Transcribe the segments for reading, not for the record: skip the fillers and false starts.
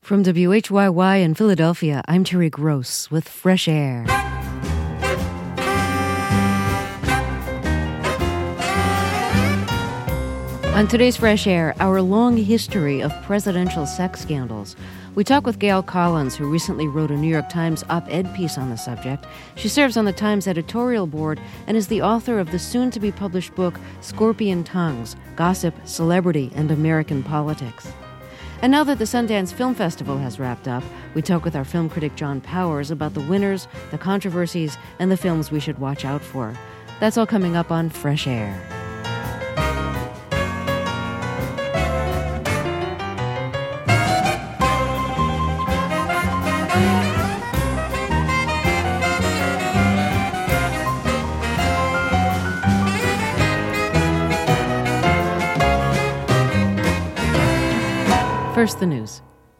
From WHYY in Philadelphia, I'm Terry Gross with Fresh Air. On today's Fresh Air, our long history of presidential sex scandals. We talk with Gail Collins, who recently wrote a New York Times op-ed piece on the subject. She serves on the Times editorial board and is the author of the soon-to-be-published book, Scorpion Tongues, Gossip, Celebrity, and American Politics. And now that the Sundance Film Festival has wrapped up, we talk with our film critic John Powers about the winners, the controversies, and the films we should watch out for. That's all coming up on Fresh Air. First, the news.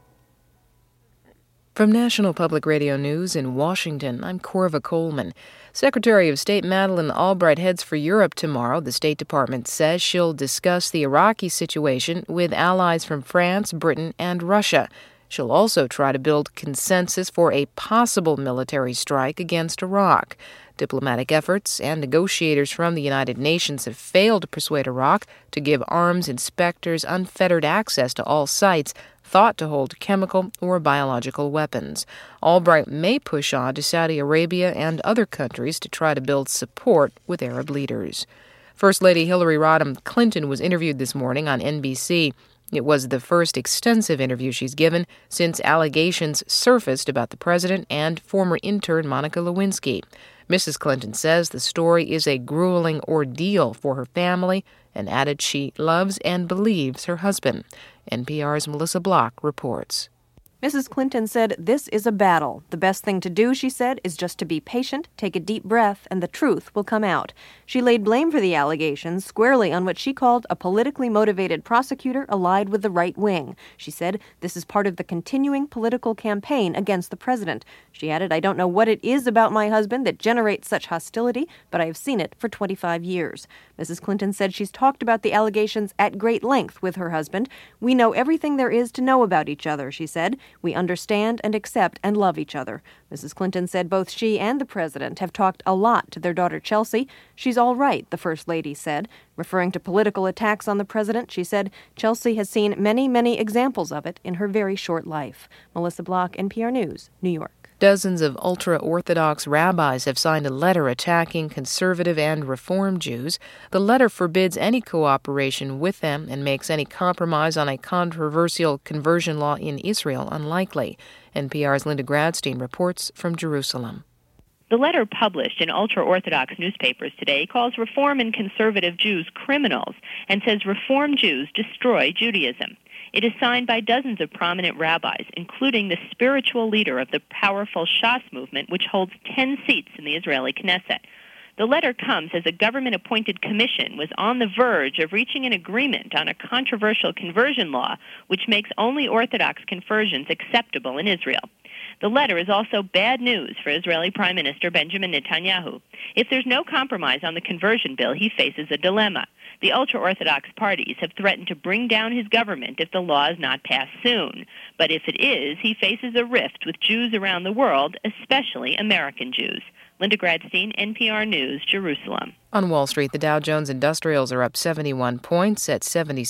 From National Public Radio News in Washington, I'm Corva Coleman. Secretary of State Madeleine Albright heads for Europe tomorrow. The State Department says she'll discuss the Iraqi situation with allies from France, Britain, and Russia. She'll also try to build consensus for a possible military strike against Iraq. Diplomatic efforts and negotiators from the United Nations have failed to persuade Iraq to give arms inspectors unfettered access to all sites thought to hold chemical or biological weapons. Albright may push on to Saudi Arabia and other countries to try to build support with Arab leaders. First Lady Hillary Rodham Clinton was interviewed this morning on NBC. It was the first extensive interview she's given since allegations surfaced about the president and former intern Monica Lewinsky. Mrs. Clinton says the story is a grueling ordeal for her family and added she loves and believes her husband. NPR's Melissa Block reports. Mrs. Clinton said, "This is a battle. The best thing to do," she said, "is just to be patient, take a deep breath, and the truth will come out." She laid blame for the allegations squarely on what she called a politically motivated prosecutor allied with the right wing. She said, "This is part of the continuing political campaign against the president." She added, "I don't know what it is about my husband that generates such hostility, but I have seen it for 25 years. Mrs. Clinton said she's talked about the allegations at great length with her husband. "We know everything there is to know about each other," she said. "We understand and accept and love each other." Mrs. Clinton said both she and the president have talked a lot to their daughter Chelsea. "She's all right," the First Lady said. Referring to political attacks on the president, she said, "Chelsea has seen many, many examples of it in her very short life." Melissa Block, NPR News, New York. Dozens of ultra-Orthodox rabbis have signed a letter attacking conservative and Reform Jews. The letter forbids any cooperation with them and makes any compromise on a controversial conversion law in Israel unlikely. NPR's Linda Gradstein reports from Jerusalem. The letter published in ultra-Orthodox newspapers today calls Reform and conservative Jews criminals and says Reform Jews destroy Judaism. It is signed by dozens of prominent rabbis, including the spiritual leader of the powerful Shas movement, which holds 10 seats in the Israeli Knesset. The letter comes as a government-appointed commission was on the verge of reaching an agreement on a controversial conversion law which makes only Orthodox conversions acceptable in Israel. The letter is also bad news for Israeli Prime Minister Benjamin Netanyahu. If there's no compromise on the conversion bill, he faces a dilemma. The ultra-Orthodox parties have threatened to bring down his government if the law is not passed soon. But if it is, he faces a rift with Jews around the world, especially American Jews. Linda Gradstein, NPR News, Jerusalem. On Wall Street, the Dow Jones Industrials are up 71 points at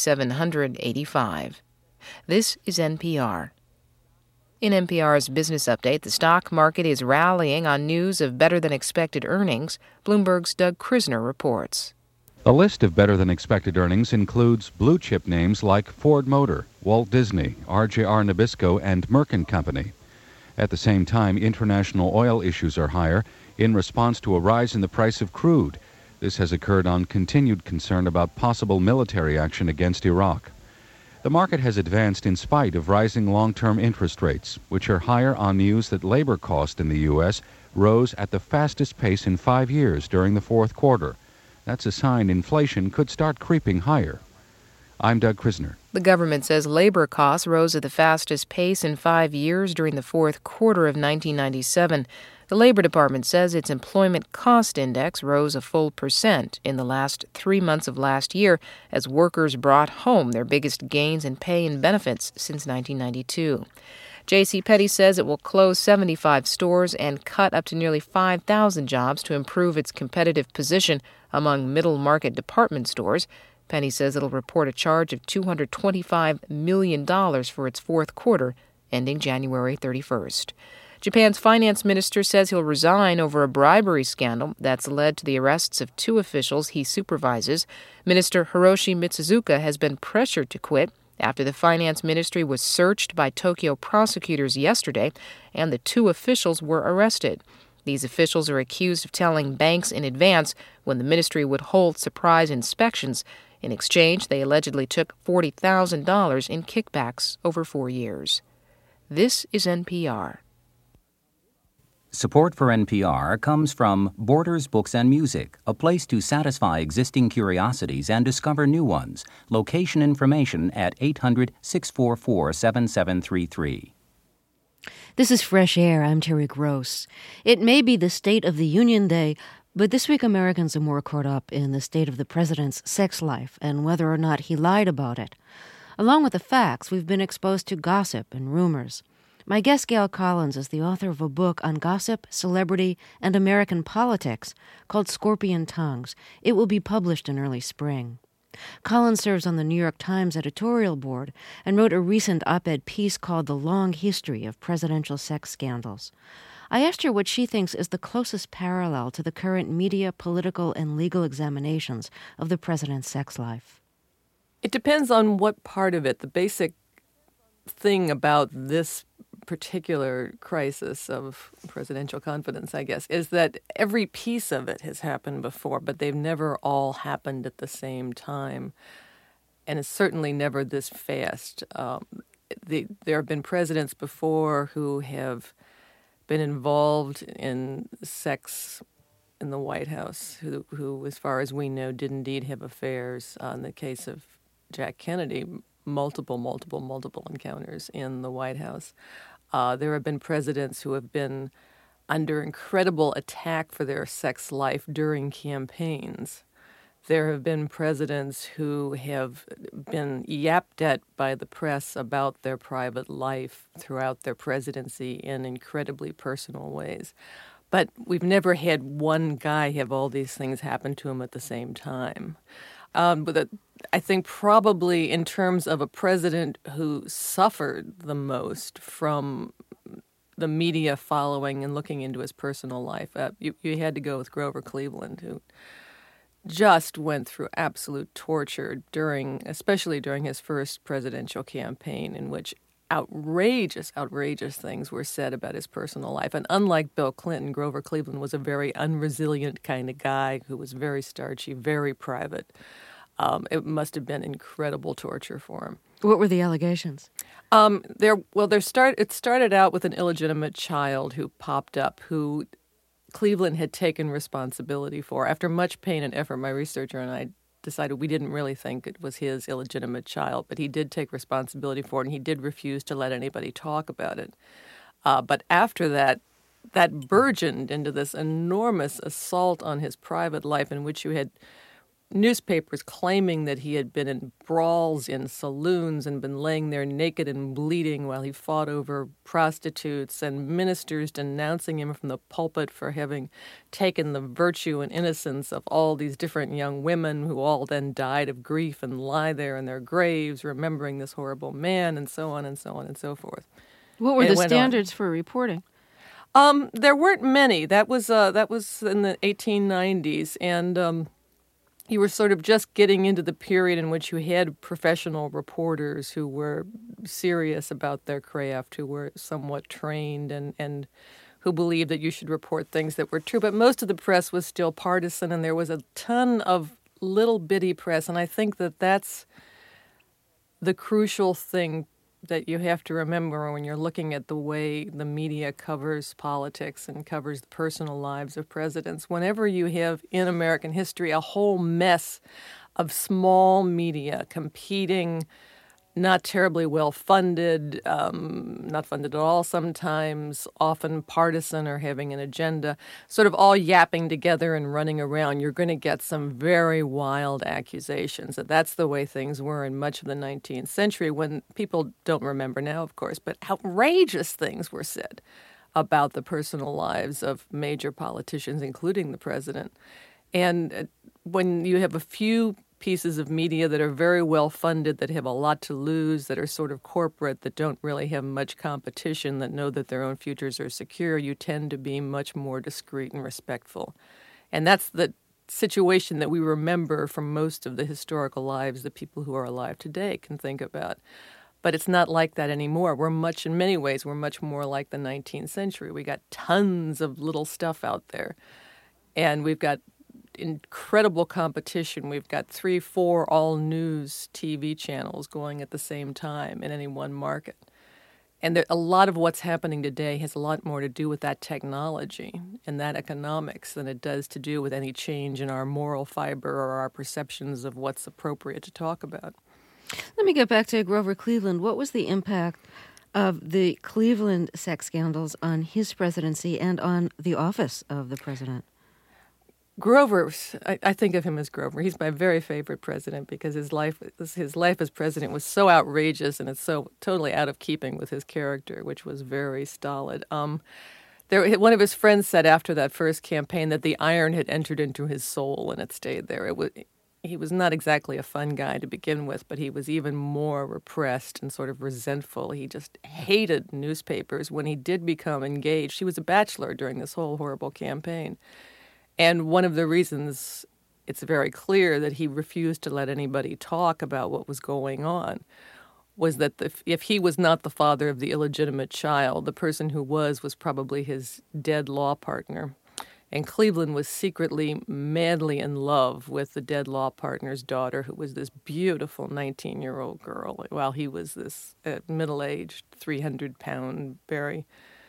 7,785. This is NPR. In NPR's Business Update, the stock market is rallying on news of better-than-expected earnings. Bloomberg's Doug Krisner reports. The list of better-than-expected earnings includes blue-chip names like Ford Motor, Walt Disney, RJR Nabisco, and Merck & Company. At the same time, international oil issues are higher in response to a rise in the price of crude. This has occurred on continued concern about possible military action against Iraq. The market has advanced in spite of rising long-term interest rates, which are higher on news that labor cost in the U.S. rose at the fastest pace in 5 years during the fourth quarter. That's a sign inflation could start creeping higher. I'm Doug Krisner. The government says labor costs rose at the fastest pace in 5 years during the fourth quarter of 1997. The Labor Department says its employment cost index rose a full % in the last 3 months of last year as workers brought home their biggest gains in pay and benefits since 1992. JCPenney says it will close 75 stores and cut up to nearly 5,000 jobs to improve its competitive position among middle-market department stores. Penny says it'll report a charge of $225 million for its fourth quarter, ending January 31st. Japan's finance minister says he'll resign over a bribery scandal that's led to the arrests of two officials he supervises. Minister Hiroshi Mitsuzuka has been pressured to quit after the finance ministry was searched by Tokyo prosecutors yesterday, and the two officials were arrested. These officials are accused of telling banks in advance when the ministry would hold surprise inspections. In exchange, they allegedly took $40,000 in kickbacks over 4 years. This is NPR. Support for NPR comes from Borders Books and Music, a place to satisfy existing curiosities and discover new ones. Location information at 800-644-7733. This is Fresh Air. I'm Terry Gross. It may be the State of the Union Day, but this week Americans are more caught up in the state of the president's sex life and whether or not he lied about it. Along with the facts, we've been exposed to gossip and rumors. My guest, Gail Collins, is the author of a book on gossip, celebrity, and American politics called Scorpion Tongues. It will be published in early spring. Collins serves on the New York Times editorial board and wrote a recent op-ed piece called The Long History of Presidential Sex Scandals. I asked her what she thinks is the closest parallel to the current media, political, and legal examinations of the president's sex life. It depends on what part of it. The basic thing about this particular crisis of presidential confidence, I guess, is that every piece of it has happened before, but they've never all happened at the same time. And it's certainly never this fast. There have been presidents before who have been involved in sex in the White House, who, as far as we know, did indeed have affairs. In the case of Jack Kennedy, multiple encounters in the White House. There have been presidents who have been under incredible attack for their sex life during campaigns. There have been presidents who have been yapped at by the press about their private life throughout their presidency in incredibly personal ways. But we've never had one guy have all these things happen to him at the same time. But I think probably in terms of a president who suffered the most from the media following and looking into his personal life, you had to go with Grover Cleveland, who just went through absolute torture especially during his first presidential campaign, in which outrageous things were said about his personal life. And unlike Bill Clinton, Grover Cleveland was a very unresilient kind of guy who was very starchy, very private. It must have been incredible torture for him. What were the allegations? It started out with an illegitimate child who popped up, who Cleveland had taken responsibility for. After much pain and effort, my researcher and I decided we didn't really think it was his illegitimate child, but he did take responsibility for it, and he did refuse to let anybody talk about it. But after that burgeoned into this enormous assault on his private life, in which you had newspapers claiming that he had been in brawls in saloons and been laying there naked and bleeding while he fought over prostitutes, and ministers denouncing him from the pulpit for having taken the virtue and innocence of all these different young women who all then died of grief and lie there in their graves remembering this horrible man, and so on and so on and so forth. What were the standards for reporting? There weren't many. That was in the 1890s, and you were sort of just getting into the period in which you had professional reporters who were serious about their craft, who were somewhat trained and who believed that you should report things that were true. But most of the press was still partisan, and there was a ton of little bitty press. And I think that that's the crucial thing that you have to remember when you're looking at the way the media covers politics and covers the personal lives of presidents. Whenever you have in American history a whole mess of small media competing not terribly well funded, not funded at all sometimes, often partisan or having an agenda, sort of all yapping together and running around, you're going to get some very wild accusations. That's the way things were in much of the 19th century, when people don't remember now, of course, but outrageous things were said about the personal lives of major politicians, including the president. And when you have a few pieces of media that are very well funded, that have a lot to lose, that are sort of corporate, that don't really have much competition, that know that their own futures are secure, you tend to be much more discreet and respectful. And that's the situation that we remember from most of the historical lives that people who are alive today can think about. But it's not like that anymore. In many ways, we're much more like the 19th century. We got tons of little stuff out there. And we've got incredible competition. We've got 3-4 all-news TV channels going at the same time in any one market. And a lot of what's happening today has a lot more to do with that technology and that economics than it does to do with any change in our moral fiber or our perceptions of what's appropriate to talk about. Let me get back to Grover Cleveland. What was the impact of the Cleveland sex scandals on his presidency and on the office of the president? Grover, I think of him as Grover. He's my very favorite president because his life as president was so outrageous, and it's so totally out of keeping with his character, which was very stolid. One of his friends said after that first campaign that the iron had entered into his soul and it stayed there. He was not exactly a fun guy to begin with, but he was even more repressed and sort of resentful. He just hated newspapers. When he did become engaged, he was a bachelor during this whole horrible campaign. And one of the reasons it's very clear that he refused to let anybody talk about what was going on was that if he was not the father of the illegitimate child, the person who was probably his dead law partner. And Cleveland was secretly, madly in love with the dead law partner's daughter, who was this beautiful 19-year-old girl, while he was this middle-aged, 300-pound, very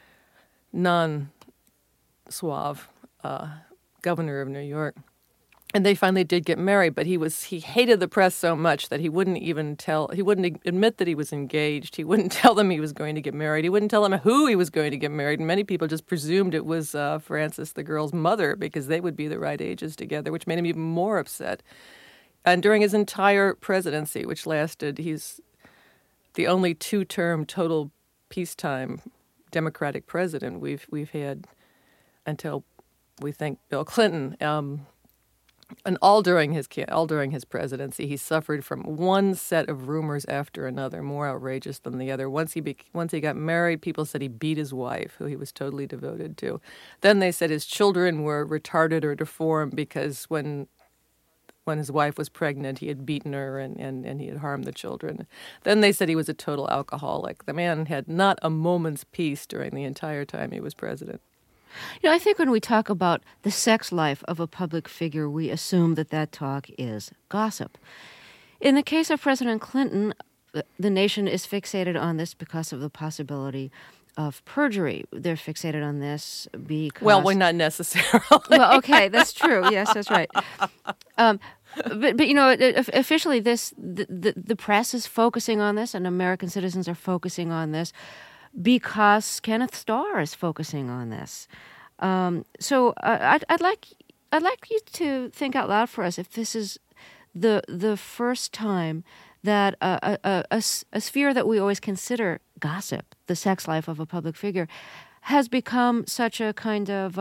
non-suave governor of New York. And they finally did get married, but he hated the press so much that he wouldn't admit that he was engaged. He wouldn't tell them he was going to get married. He wouldn't tell them who he was going to get married. And many people just presumed it was Frances, the girl's mother, because they would be the right ages together, which made him even more upset. And during his entire presidency, which lasted, he's the only 2-term total peacetime Democratic president we've had until we think Bill Clinton. And all during his presidency, he suffered from one set of rumors after another, more outrageous than the other. Once he got married, people said he beat his wife, who he was totally devoted to. Then they said his children were retarded or deformed because when his wife was pregnant, he had beaten her and he had harmed the children. Then they said he was a total alcoholic. The man had not a moment's peace during the entire time he was president. I think when we talk about the sex life of a public figure, we assume that talk is gossip. In the case of President Clinton, the nation is fixated on this because of the possibility of perjury. They're fixated on this because... Well, we're not necessarily. Well, okay, that's true. Yes, that's right. But officially, the press is focusing on this, and American citizens are focusing on this because Kenneth Starr is focusing on this. So I'd like you to think out loud for us if this is the first time that a sphere that we always consider gossip, the sex life of a public figure, has become such a kind of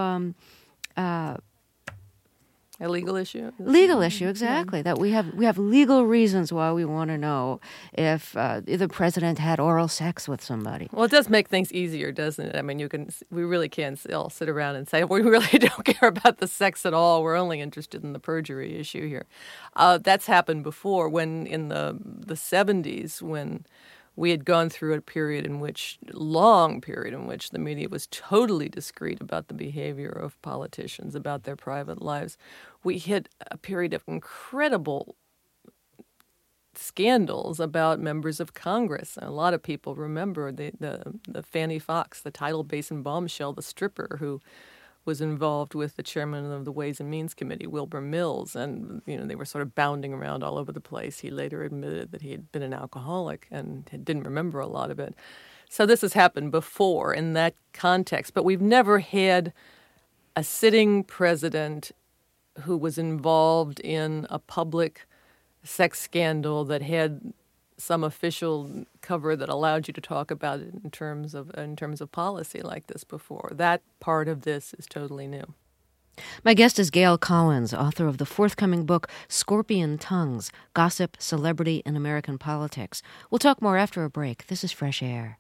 a legal issue. Legal issue, exactly. Yeah. That we have legal reasons why we want to know if the president had oral sex with somebody. Well, it does make things easier, doesn't it? I mean, we really can all sit around and say we really don't care about the sex at all. We're only interested in the perjury issue here. That's happened before. When in the 70s, when we had gone through a long period in which the media was totally discreet about the behavior of politicians, about their private lives. We hit a period of incredible scandals about members of Congress. A lot of people remember the Fannie Fox, the tidal basin bombshell, the stripper who was involved with the chairman of the Ways and Means Committee, Wilbur Mills, and they were sort of bounding around all over the place. He later admitted that he had been an alcoholic and didn't remember a lot of it. So this has happened before in that context, but we've never had a sitting president who was involved in a public sex scandal that had some official cover that allowed you to talk about it in terms of policy like this before. That part of this is totally new. My guest is Gail Collins, author of the forthcoming book Scorpion Tongues: Gossip, Celebrity, and American Politics. We'll talk more after a break. This is Fresh Air.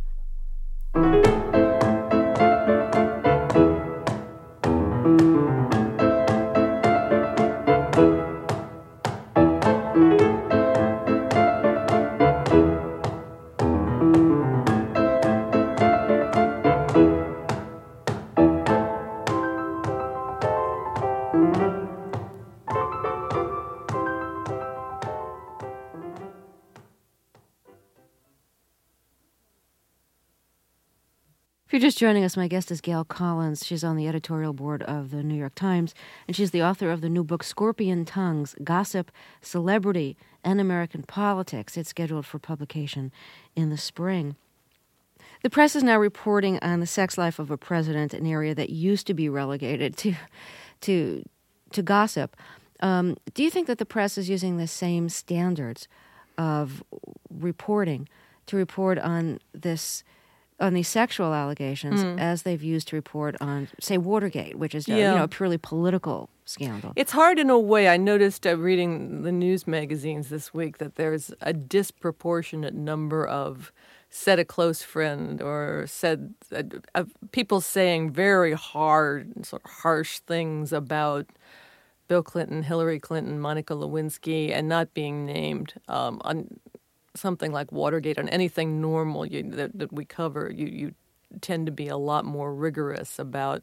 If you're just joining us, my guest is Gail Collins. She's on the editorial board of the New York Times, and she's the author of the new book, Scorpion Tongues: Gossip, Celebrity, and American Politics. It's scheduled for publication in the spring. The press is now reporting on the sex life of a president, an area that used to be relegated to gossip. Do you think that the press is using the same standards of reporting to report on these sexual allegations as they've used to report on, say, Watergate, which is a purely political scandal? It's hard in a way. I noticed reading the news magazines this week that there's a disproportionate number of said a close friend or said people saying very hard, sort of harsh things about Bill Clinton, Hillary Clinton, Monica Lewinsky, and not being named on something like Watergate. On anything normal that we cover, you tend to be a lot more rigorous about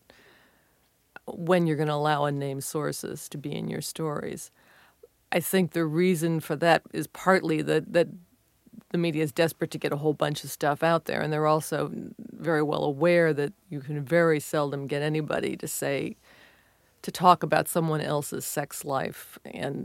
when you're going to allow unnamed sources to be in your stories. I think the reason for that is partly that the media is desperate to get a whole bunch of stuff out there, and they're also very well aware that you can very seldom get anybody to talk about someone else's sex life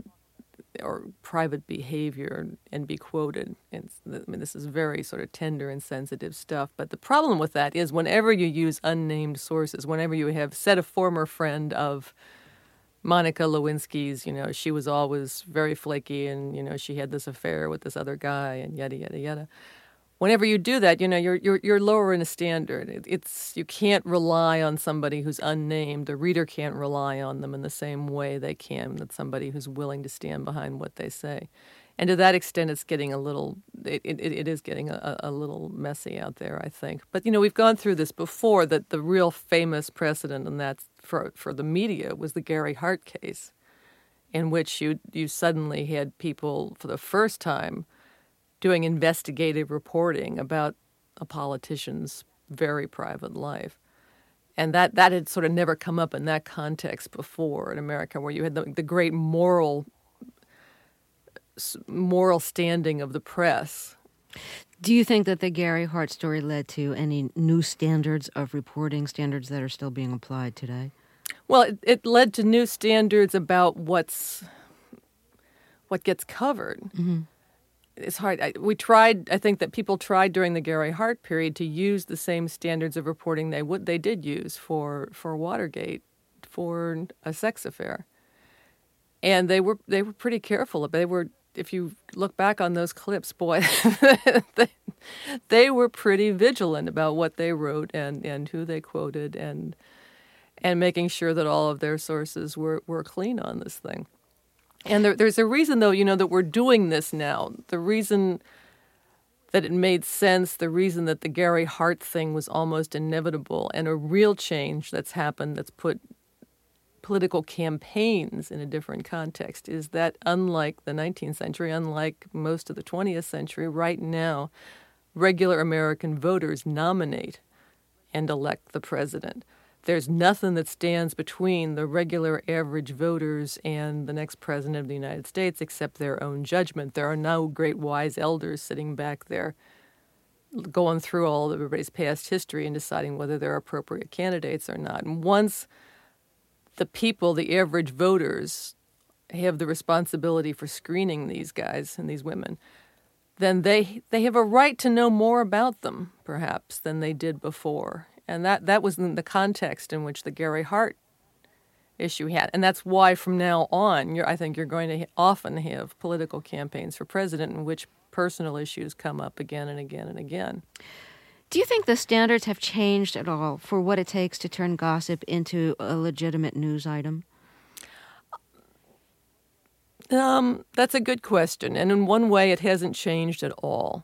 or private behavior and be quoted. This is very sort of tender and sensitive stuff. But the problem with that is whenever you use unnamed sources, whenever you have said a former friend of Monica Lewinsky's, she was always very flaky and, she had this affair with this other guy and yada, yada, yada. Whenever you do that, you're lowering a standard. You can't rely on somebody who's unnamed. The reader can't rely on them in the same way they can that somebody who's willing to stand behind what they say. And to that extent, it's getting it is getting a little messy out there, I think. But, we've gone through this before, that the real famous precedent, and that's for the media, was the Gary Hart case, in which you suddenly had people for the first time doing investigative reporting about a politician's very private life. And that had sort of never come up in that context before in America, where you had the great moral standing of the press. Do you think that the Gary Hart story led to any new standards of reporting, standards that are still being applied today? Well, it led to new standards about what gets covered. Mm-hmm. It's hard. I think that people tried during the Gary Hart period to use the same standards of reporting they did use for Watergate, for a sex affair, and they were pretty careful. If you look back on those clips, boy, they were pretty vigilant about what they wrote and who they quoted and making sure that all of their sources were clean on this thing. And there's a reason, though, that we're doing this now. The reason that it made sense, the reason that the Gary Hart thing was almost inevitable, and a real change that's happened that's put political campaigns in a different context, is that unlike the 19th century, unlike most of the 20th century, right now, regular American voters nominate and elect the president. There's nothing that stands between the regular average voters and the next president of the United States except their own judgment. There are no great wise elders sitting back there going through all of everybody's past history and deciding whether they're appropriate candidates or not. And once the people, the average voters, have the responsibility for screening these guys and these women, then they have a right to know more about them, perhaps, than they did before. And that was in the context in which the Gary Hart issue had. And that's why from now on, I think you're going to often have political campaigns for president in which personal issues come up again and again and again. Do you think the standards have changed at all for what it takes to turn gossip into a legitimate news item? That's a good question. And in one way, it hasn't changed at all.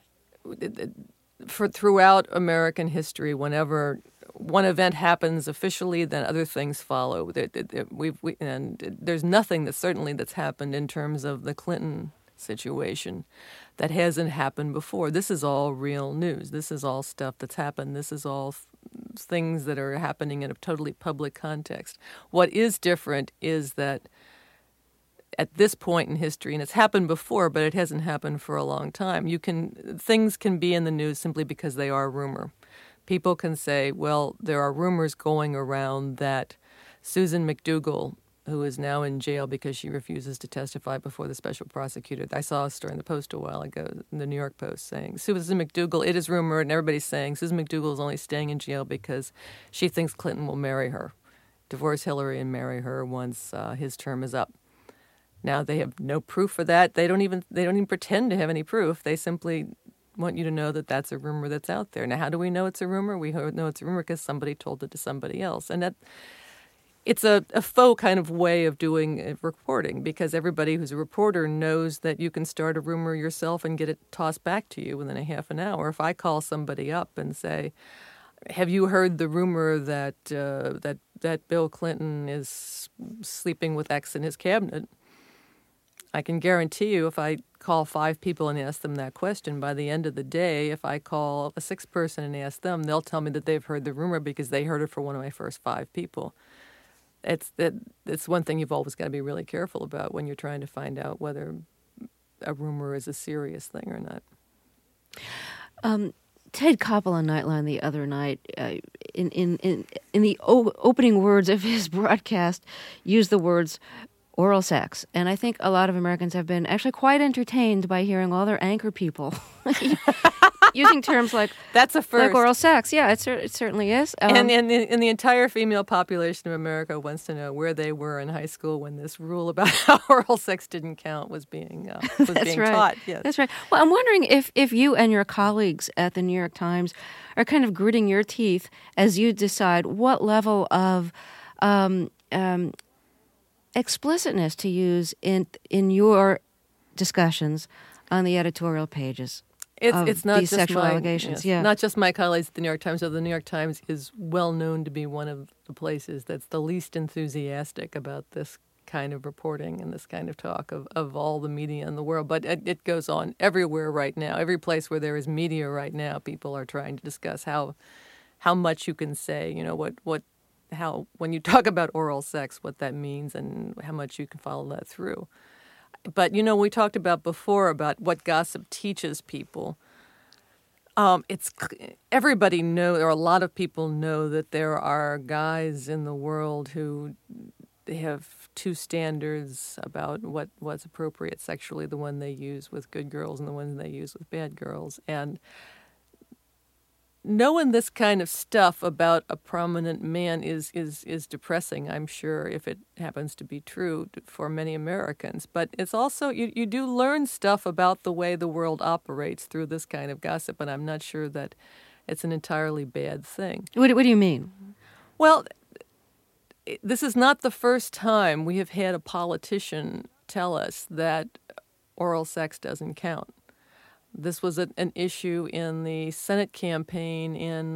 Throughout American history, whenever one event happens officially, then other things follow. And there's nothing that's happened in terms of the Clinton situation that hasn't happened before. This is all real news. This is all stuff that's happened. This is all things that are happening in a totally public context. What is different is that at this point in history, and it's happened before, but it hasn't happened for a long time, things can be in the news simply because they are rumor. People can say, well, there are rumors going around that Susan McDougal, who is now in jail because she refuses to testify before the special prosecutor. I saw a story in the Post a while ago, in the New York Post, saying, Susan McDougal, it is rumored, and everybody's saying Susan McDougal is only staying in jail because she thinks Clinton will marry her, divorce Hillary and marry her once his term is up. Now they have no proof for that. They don't even pretend to have any proof. They simply want you to know that that's a rumor that's out there. Now, how do we know it's a rumor? We know it's a rumor because somebody told it to somebody else. And that it's a faux kind of way of doing reporting, because everybody who's a reporter knows that you can start a rumor yourself and get it tossed back to you within a half an hour. If I call somebody up and say, have you heard the rumor that that Bill Clinton is sleeping with X in his cabinet? I can guarantee you if I call 5 people and ask them that question, by the end of the day, if I call a 6th person and ask them, they'll tell me that they've heard the rumor because they heard it from one of my first 5 people. It's one thing you've always got to be really careful about when you're trying to find out whether a rumor is a serious thing or not. Ted Koppel on Nightline the other night, in the opening words of his broadcast, used the words oral sex. And I think a lot of Americans have been actually quite entertained by hearing all their anchor people using terms like that's a first. Like oral sex. Yeah, it certainly is. And the entire female population of America wants to know where they were in high school when this rule about how oral sex didn't count was being taught. Yes. That's right. Well, I'm wondering if you and your colleagues at the New York Times are kind of gritting your teeth as you decide what level of explicitness to use in your discussions on the editorial pages. It's not these just sexual allegations. Yeah. Not just my colleagues at the New York Times. So the New York Times is well known to be one of the places that's the least enthusiastic about this kind of reporting and this kind of talk of all the media in the world. But it goes on everywhere right now. Every place where there is media right now, people are trying to discuss how much you can say, how when you talk about oral sex, what that means and how much you can follow that through. But, we talked about before about what gossip teaches people. Everybody knows, or a lot of people know, that there are guys in the world who have 2 standards about what's appropriate sexually, the one they use with good girls and the one they use with bad girls. And knowing this kind of stuff about a prominent man is depressing, I'm sure, if it happens to be true for many Americans. But it's also, you do learn stuff about the way the world operates through this kind of gossip, and I'm not sure that it's an entirely bad thing. What do you mean? Well, this is not the first time we have had a politician tell us that oral sex doesn't count. This was an issue in the Senate campaign in,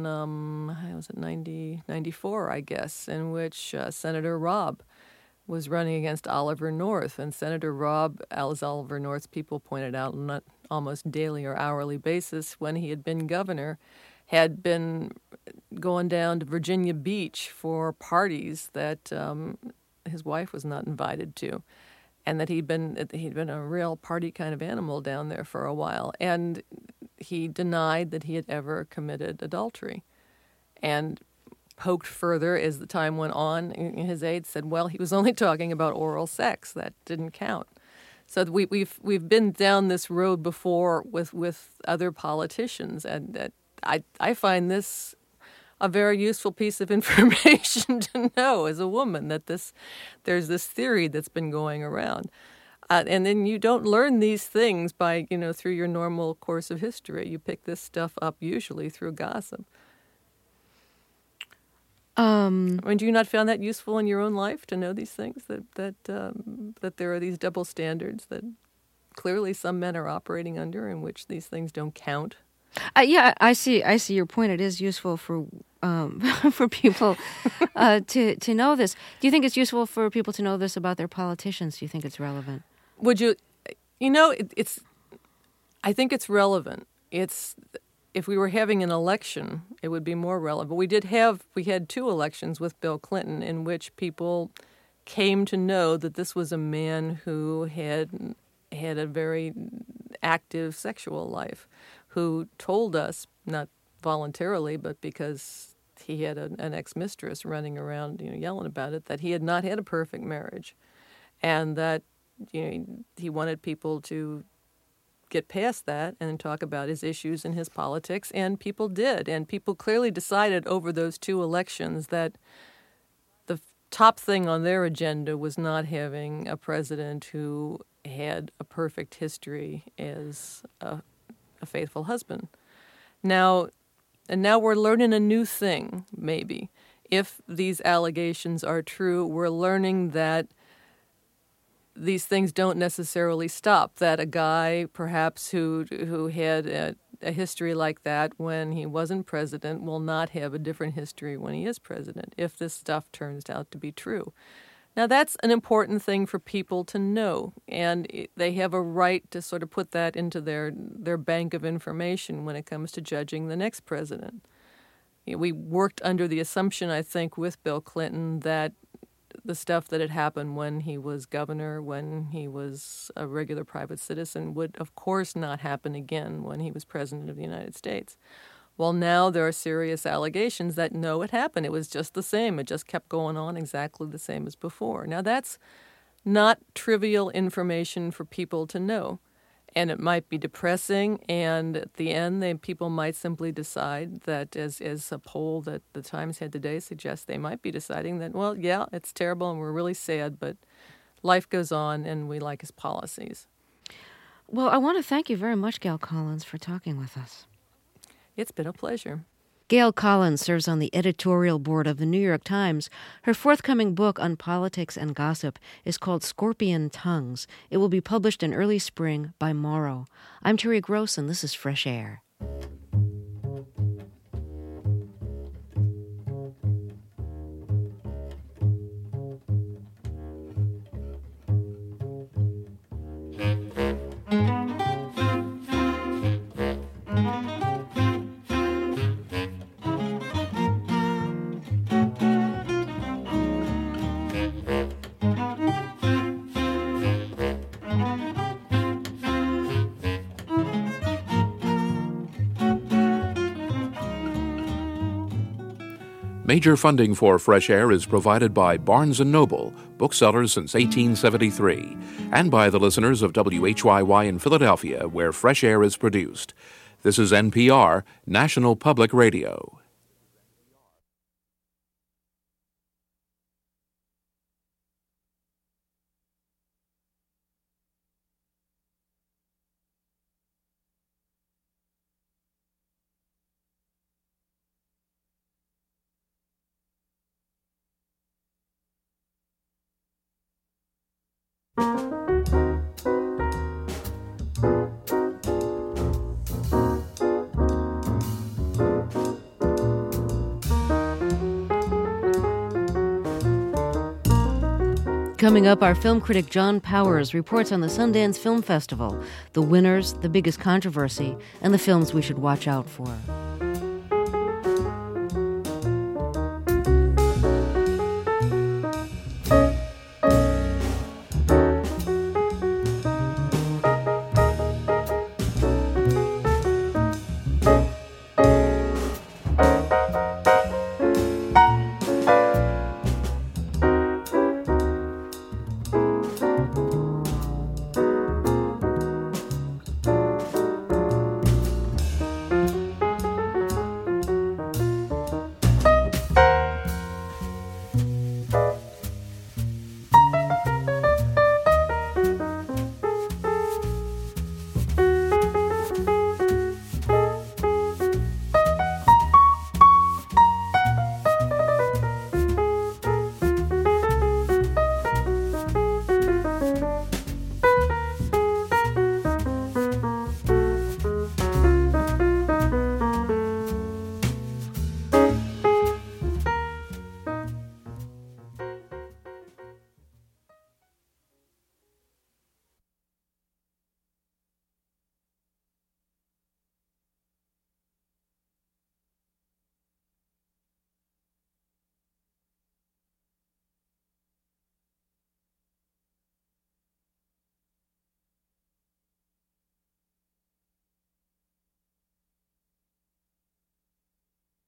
94, I guess, in which Senator Robb was running against Oliver North. And Senator Robb, as Oliver North's people pointed out on an almost daily or hourly basis when he had been governor, had been going down to Virginia Beach for parties that his wife was not invited to. And that he'd been a real party kind of animal down there for a while. And he denied that he had ever committed adultery. And poked further as the time went on, his aides said, well, he was only talking about oral sex. That didn't count. So we've been down this road before with other politicians, and I find this a very useful piece of information to know as a woman, that there's this theory that's been going around. And then you don't learn these things by, through your normal course of history. You pick this stuff up usually through gossip. Do you not find that useful in your own life to know these things, that there are these double standards that clearly some men are operating under, in which these things don't count? Yeah, I see your point. It is useful for for people to know this. Do you think it's useful for people to know this about their politicians? Do you think it's relevant? Would you? It's. I think it's relevant. If we were having an election, it would be more relevant. We had 2 elections with Bill Clinton in which people came to know that this was a man who had a very active sexual life, who told us, not voluntarily, but because he had an ex-mistress running around, yelling about it, that he had not had a perfect marriage, and that he wanted people to get past that and talk about his issues and his politics, and people did. And people clearly decided over those 2 elections that the top thing on their agenda was not having a president who had a perfect history as a faithful husband. Now we're learning a new thing, maybe. If these allegations are true, we're learning that these things don't necessarily stop, that a guy perhaps who had a history like that when he wasn't president will not have a different history when he is president, if this stuff turns out to be true. Now, that's an important thing for people to know, and they have a right to sort of put that into their bank of information when it comes to judging the next president. We worked under the assumption, I think, with Bill Clinton that the stuff that had happened when he was governor, when he was a regular private citizen, would, of course, not happen again when he was president of the United States. Well, now there are serious allegations that, no, it happened. It was just the same. It just kept going on exactly the same as before. Now, that's not trivial information for people to know. And it might be depressing, and at the end, people might simply decide that, as a poll that the Times had today suggests, they might be deciding that, well, yeah, it's terrible and we're really sad, but life goes on and we like his policies. Well, I want to thank you very much, Gail Collins, for talking with us. It's been a pleasure. Gail Collins serves on the editorial board of the New York Times. Her forthcoming book on politics and gossip is called Scorpion Tongues. It will be published in early spring by Morrow. I'm Terry Gross, and this is Fresh Air. Major funding for Fresh Air is provided by Barnes & Noble, booksellers since 1873, and by the listeners of WHYY in Philadelphia, where Fresh Air is produced. This is NPR, National Public Radio. Coming up, our film critic John Powers reports on the Sundance Film Festival, the winners, the biggest controversy, and the films we should watch out for.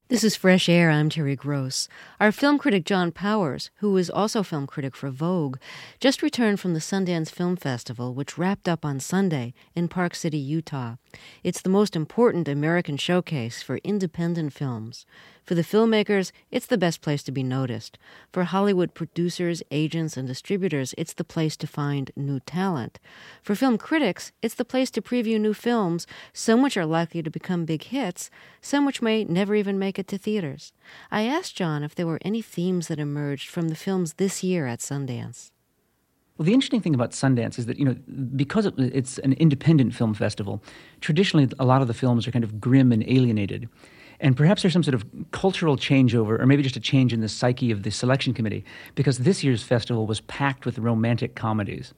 This is Fresh Air. I'm Terry Gross. Our film critic John Powers, who is also film critic for Vogue, just returned from the Sundance Film Festival, which wrapped up on Sunday in Park City, Utah. It's the most important American showcase for independent films. For the filmmakers, it's the best place to be noticed. For Hollywood producers, agents, and distributors, it's the place to find new talent. For film critics, it's the place to preview new films, some which are likely to become big hits, some which may never even make it to theaters. I asked John if there were any themes that emerged from the films this year at Sundance. Well, the interesting thing about Sundance is that, because it's an independent film festival, traditionally a lot of the films are kind of grim and alienated. And perhaps there's some sort of cultural changeover, or maybe just a change in the psyche of the selection committee, because this year's festival was packed with romantic comedies.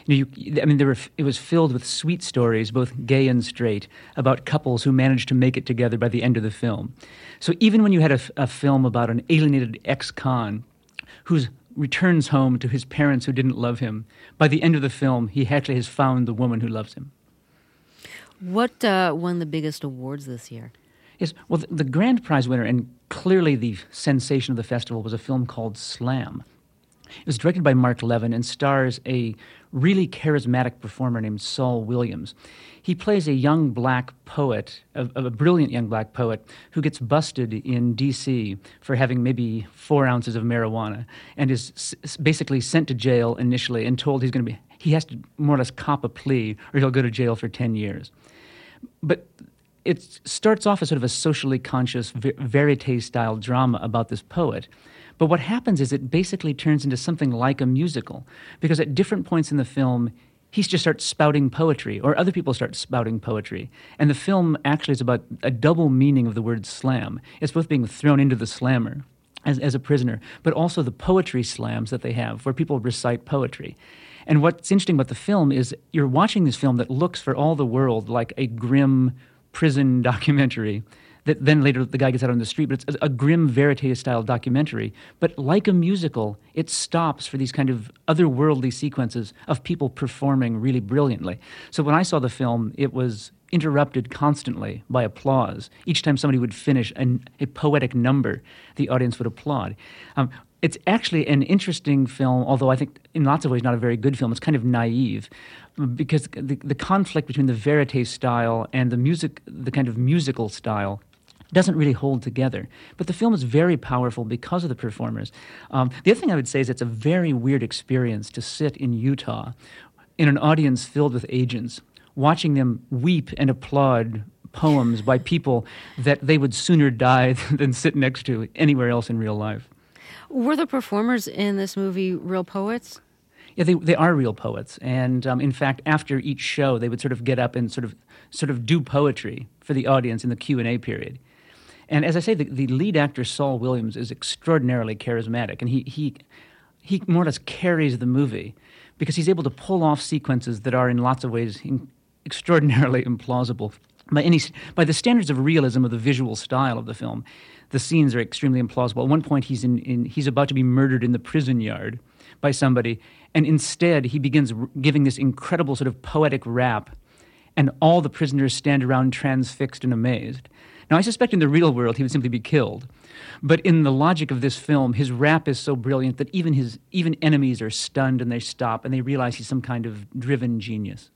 It was filled with sweet stories, both gay and straight, about couples who managed to make it together by the end of the film. So even when you had a film about an alienated ex-con who returns home to his parents who didn't love him, by the end of the film, he actually has found the woman who loves him. What won the biggest awards this year? Yes, well, the grand prize winner, and clearly the sensation of the festival, was a film called Slam. It was directed by Mark Levin and stars a really charismatic performer named Saul Williams. He plays a young black poet, a brilliant young black poet, who gets busted in D.C. for having maybe 4 ounces of marijuana and is basically sent to jail initially and told he has to more or less cop a plea or he'll go to jail for 10 years. But it starts off as sort of a socially conscious verite-style drama about this poet. But what happens is it basically turns into something like a musical, because at different points in the film, he just starts spouting poetry, or other people start spouting poetry. And the film actually is about a double meaning of the word slam. It's both being thrown into the slammer as a prisoner, but also the poetry slams that they have, where people recite poetry. And what's interesting about the film is you're watching this film that looks for all the world like a grim prison documentary that then later the guy gets out on the street, but it's a grim verite-style documentary. But like a musical, it stops for these kind of otherworldly sequences of people performing really brilliantly. So when I saw the film, it was interrupted constantly by applause. Each time somebody would finish a poetic number, the audience would applaud. It's actually an interesting film, although I think in lots of ways not a very good film. It's kind of naive because the conflict between the verite style and the kind of musical style doesn't really hold together. But the film is very powerful because of the performers. The other thing I would say is it's a very weird experience to sit in Utah in an audience filled with agents, watching them weep and applaud poems by people that they would sooner die than sit next to anywhere else in real life. Were the performers in this movie real poets? Yeah, they are real poets. And in fact, after each show, they would sort of get up and sort of do poetry for the audience in the Q&A period. And as I say, the lead actor, Saul Williams, is extraordinarily charismatic, and he more or less carries the movie because he's able to pull off sequences that are in lots of ways extraordinarily implausible. By the standards of realism of the visual style of the film, the scenes are extremely implausible. At one point, he's about to be murdered in the prison yard by somebody, and instead he begins giving this incredible sort of poetic rap, and all the prisoners stand around transfixed and amazed. Now, I suspect in the real world he would simply be killed. But in the logic of this film, his rap is so brilliant that even enemies are stunned and they stop and they realize he's some kind of driven genius.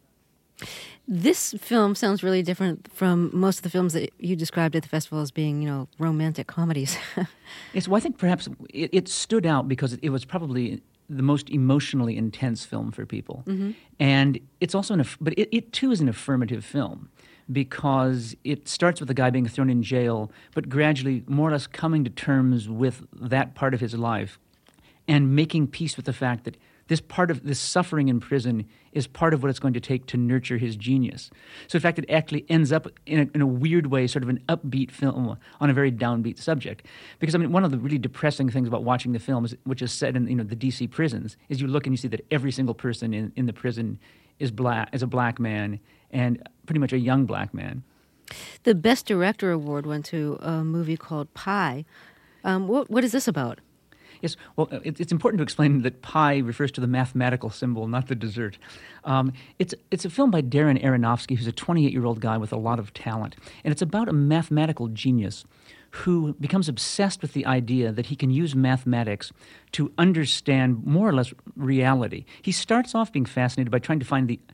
This film sounds really different from most of the films that you described at the festival as being, romantic comedies. Yes, well, I think perhaps it stood out because it was probably the most emotionally intense film for people. Mm-hmm. And it's also, but it too is an affirmative film, because it starts with the guy being thrown in jail, but gradually more or less coming to terms with that part of his life and making peace with the fact that this part of this suffering in prison is part of what it's going to take to nurture his genius. So in fact, it actually ends up in a weird way, sort of an upbeat film on a very downbeat subject. Because one of the really depressing things about watching the film, which is set in the D.C. prisons, is you look and you see that every single person in the prison is a black man, and pretty much a young black man. The Best Director award went to a movie called Pi. What is this about? Yes, well, it's important to explain that pie refers to the mathematical symbol, not the dessert. It's a film by Darren Aronofsky, who's a 28-year-old guy with a lot of talent. And it's about a mathematical genius who becomes obsessed with the idea that he can use mathematics to understand more or less reality. He starts off being fascinated by trying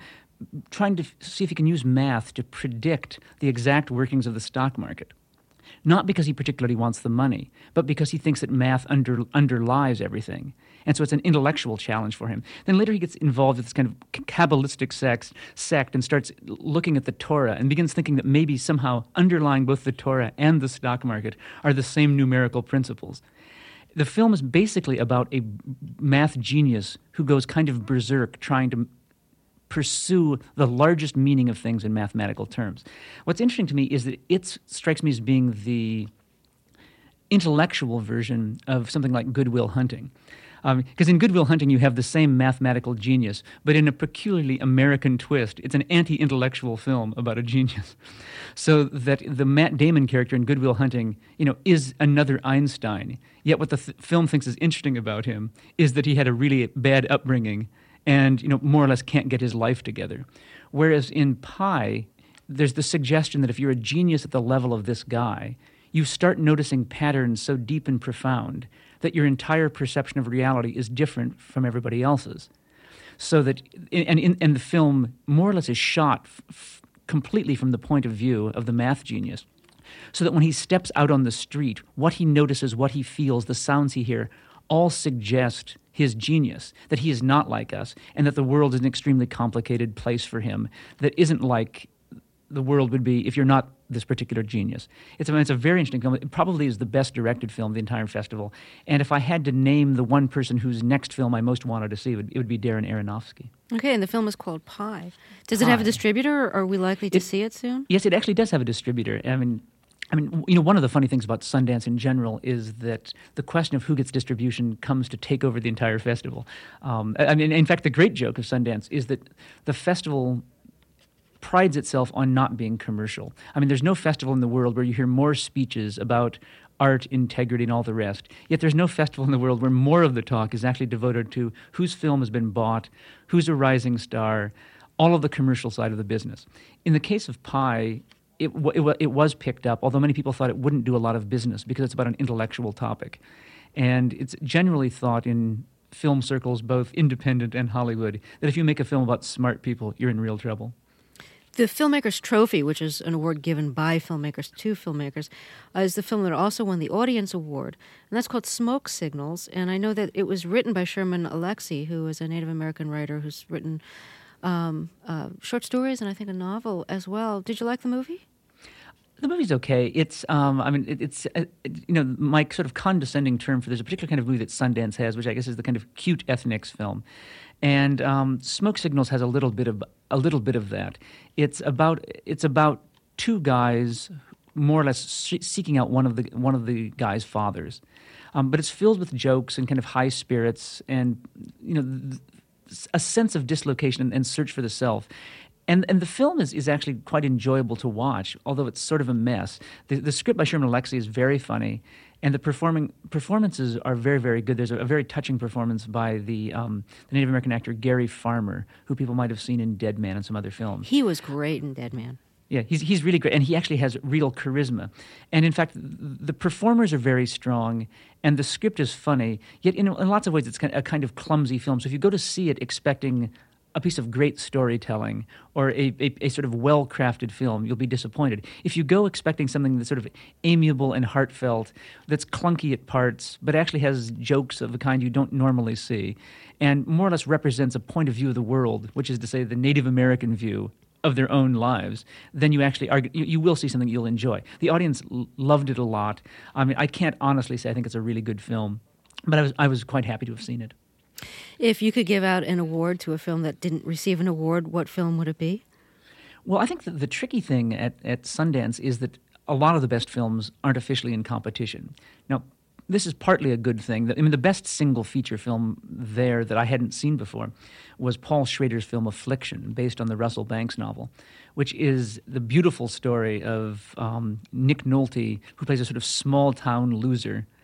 to see if he can use math to predict the exact workings of the stock market. Not because he particularly wants the money, but because he thinks that math underlies everything. And so it's an intellectual challenge for him. Then later he gets involved with this kind of Kabbalistic sect and starts looking at the Torah and begins thinking that maybe somehow underlying both the Torah and the stock market are the same numerical principles. The film is basically about a math genius who goes kind of berserk trying to pursue the largest meaning of things in mathematical terms. What's interesting to me is that it strikes me as being the intellectual version of something like Good Will Hunting. Because in Good Will Hunting, you have the same mathematical genius, but in a peculiarly American twist. It's an anti-intellectual film about a genius. So that the Matt Damon character in Good Will Hunting, is another Einstein. Yet what the film thinks is interesting about him is that he had a really bad upbringing and, more or less can't get his life together. Whereas in Pi, there's the suggestion that if you're a genius at the level of this guy, you start noticing patterns so deep and profound that your entire perception of reality is different from everybody else's. So that, and the film more or less is shot completely from the point of view of the math genius. So that when he steps out on the street, what he notices, what he feels, the sounds he hears, all suggest his genius, that he is not like us, and that the world is an extremely complicated place for him that isn't like the world would be if you're not this particular genius. It's a very interesting film. It probably is the best directed film of the entire festival. And if I had to name the one person whose next film I most wanted to see, it would be Darren Aronofsky. Okay, and the film is called Pi. Does it have a distributor, or are we likely to see it soon? Yes, it actually does have a distributor. I mean, one of the funny things about Sundance in general is that the question of who gets distribution comes to take over the entire festival. In fact, the great joke of Sundance is that the festival prides itself on not being commercial. There's no festival in the world where you hear more speeches about art, integrity, and all the rest. Yet there's no festival in the world where more of the talk is actually devoted to whose film has been bought, who's a rising star, all of the commercial side of the business. In the case of Pi, it was picked up, although many people thought it wouldn't do a lot of business because it's about an intellectual topic. And it's generally thought in film circles, both independent and Hollywood, that if you make a film about smart people, you're in real trouble. The Filmmakers Trophy, which is an award given by filmmakers to filmmakers, is the film that also won the Audience Award, and that's called Smoke Signals. And I know that it was written by Sherman Alexie, who is a Native American writer who's written short stories and I think a novel as well. Did you like the movie? The movie's okay. It's, my sort of condescending term for there's a particular kind of movie that Sundance has, which I guess is the kind of cute ethnics film. And Smoke Signals has a little bit of that. It's about two guys more or less seeking out one of the guy's fathers, but it's filled with jokes and kind of high spirits and a sense of dislocation and search for the self. And the film is actually quite enjoyable to watch, although it's sort of a mess. The script by Sherman Alexie is very funny, and the performances are very, very good. There's a very touching performance by the Native American actor Gary Farmer, who people might have seen in Dead Man and some other films. He was great in Dead Man. Yeah, he's really great, and he actually has real charisma. And in fact, the performers are very strong, and the script is funny, yet in lots of ways it's a kind of clumsy film. So if you go to see it expecting a piece of great storytelling or a sort of well-crafted film, you'll be disappointed. If you go expecting something that's sort of amiable and heartfelt, that's clunky at parts, but actually has jokes of a kind you don't normally see, and more or less represents a point of view of the world, which is to say the Native American view of their own lives, then you actually you will see something you'll enjoy. The audience loved it a lot. I can't honestly say I think it's a really good film, but I was quite happy to have seen it. If you could give out an award to a film that didn't receive an award, what film would it be? Well, I think that the tricky thing at Sundance is that a lot of the best films aren't officially in competition. Now, this is partly a good thing. The best single feature film there that I hadn't seen before was Paul Schrader's film Affliction, based on the Russell Banks novel, which is the beautiful story of Nick Nolte, who plays a sort of small-town loser.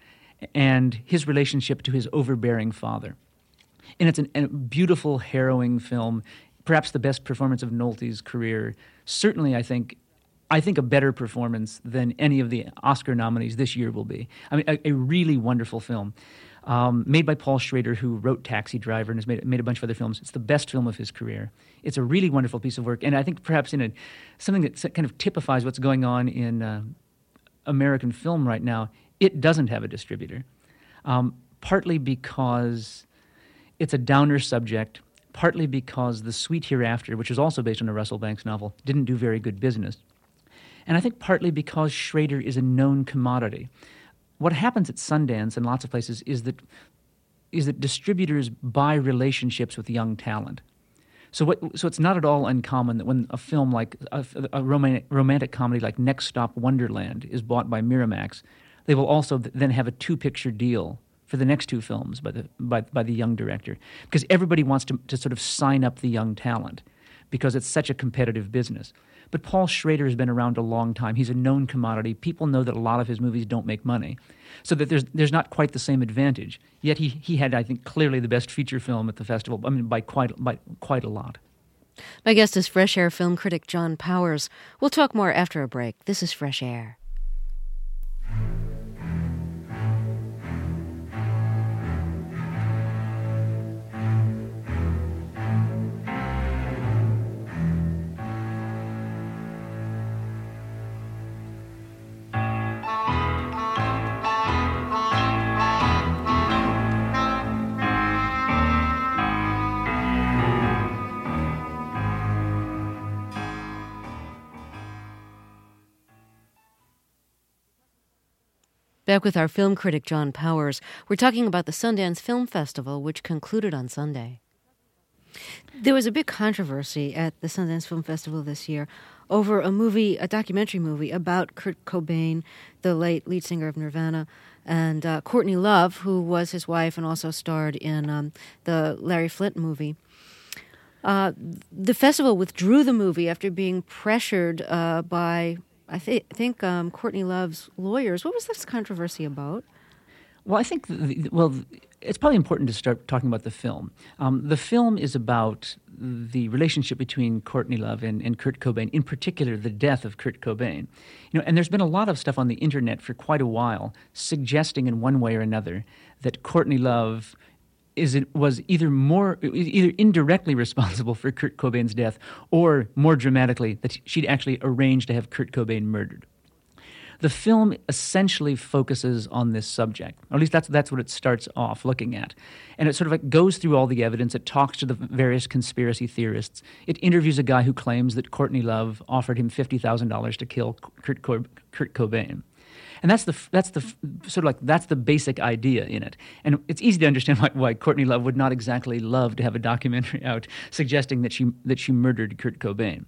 and his relationship to his overbearing father. And it's a beautiful, harrowing film, perhaps the best performance of Nolte's career. Certainly, I think a better performance than any of the Oscar nominees this year will be. I mean, a really wonderful film. Made by Paul Schrader, who wrote Taxi Driver and has made a bunch of other films. It's the best film of his career. It's a really wonderful piece of work, and I think perhaps something that kind of typifies what's going on in American film right now. It doesn't have a distributor, partly because it's a downer subject, partly because The Sweet Hereafter, which is also based on a Russell Banks novel, didn't do very good business, and I think partly because Schrader is a known commodity. What happens at Sundance and lots of places is that distributors buy relationships with young talent. So it's not at all uncommon that when a film like a romantic comedy like Next Stop Wonderland is bought by Miramax, they will also then have a 2-picture deal for the next 2 films by the young director, because everybody wants to sort of sign up the young talent because it's such a competitive business. But Paul Schrader has been around a long time. He's a known commodity. People know that a lot of his movies don't make money, so that there's not quite the same advantage. Yet he had, I think, clearly the best feature film at the festival. I mean, by quite a lot. My guest is Fresh Air film critic John Powers. We'll talk more after a break. This is Fresh Air. Back with our film critic, John Powers. We're talking about the Sundance Film Festival, which concluded on Sunday. There was a big controversy at the Sundance Film Festival this year over a documentary movie about Kurt Cobain, the late lead singer of Nirvana, and Courtney Love, who was his wife and also starred in the Larry Flynt movie. The festival withdrew the movie after being pressured by I think Courtney Love's lawyers. What was this controversy about? Well, I think, it's probably important to start talking about the film. The film is about the relationship between Courtney Love and Kurt Cobain, in particular the death of Kurt Cobain. And there's been a lot of stuff on the internet for quite a while suggesting in one way or another that Courtney Love was either indirectly responsible for Kurt Cobain's death, or more dramatically, that she'd actually arranged to have Kurt Cobain murdered. The film essentially focuses on this subject, or at least that's what it starts off looking at. And it sort of like goes through all the evidence. It talks to the various conspiracy theorists. It interviews a guy who claims that Courtney Love offered him $50,000 to kill Kurt Cobain. And that's the basic idea in it. And it's easy to understand why Courtney Love would not exactly love to have a documentary out suggesting that she murdered Kurt Cobain.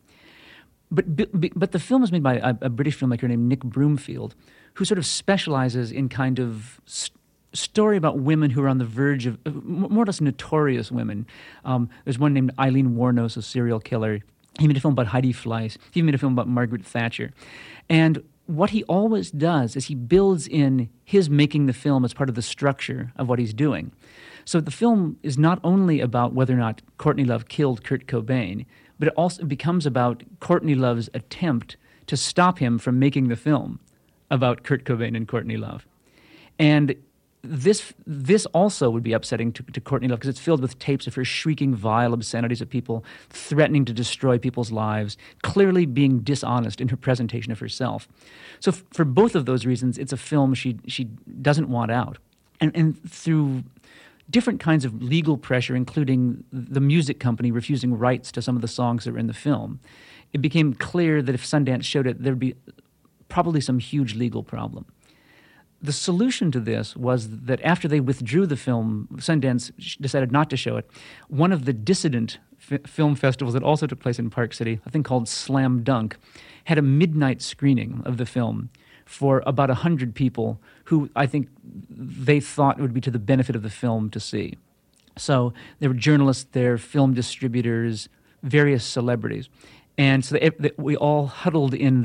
But the film was made by a British filmmaker named Nick Broomfield, who sort of specializes in kind of story about women who are on the verge of more or less notorious women. There's one named Eileen Wuornos, a serial killer. He made a film about Heidi Fleiss. He made a film about Margaret Thatcher. And what he always does is he builds in his making the film as part of the structure of what he's doing. So the film is not only about whether or not Courtney Love killed Kurt Cobain, but it also becomes about Courtney Love's attempt to stop him from making the film about Kurt Cobain and Courtney Love. And this also would be upsetting to Courtney Love because it's filled with tapes of her shrieking vile obscenities at people, threatening to destroy people's lives, clearly being dishonest in her presentation of herself. So for both of those reasons, it's a film she doesn't want out. And through different kinds of legal pressure, including the music company refusing rights to some of the songs that were in the film, it became clear that if Sundance showed it, there'd be probably some huge legal problem. The solution to this was that after they withdrew the film, Sundance decided not to show it. One of the dissident film festivals that also took place in Park City, a thing called Slam Dunk, had a midnight screening of the film for about 100 people who I think they thought it would be to the benefit of the film to see. So there were journalists there, film distributors, various celebrities. And so we all huddled in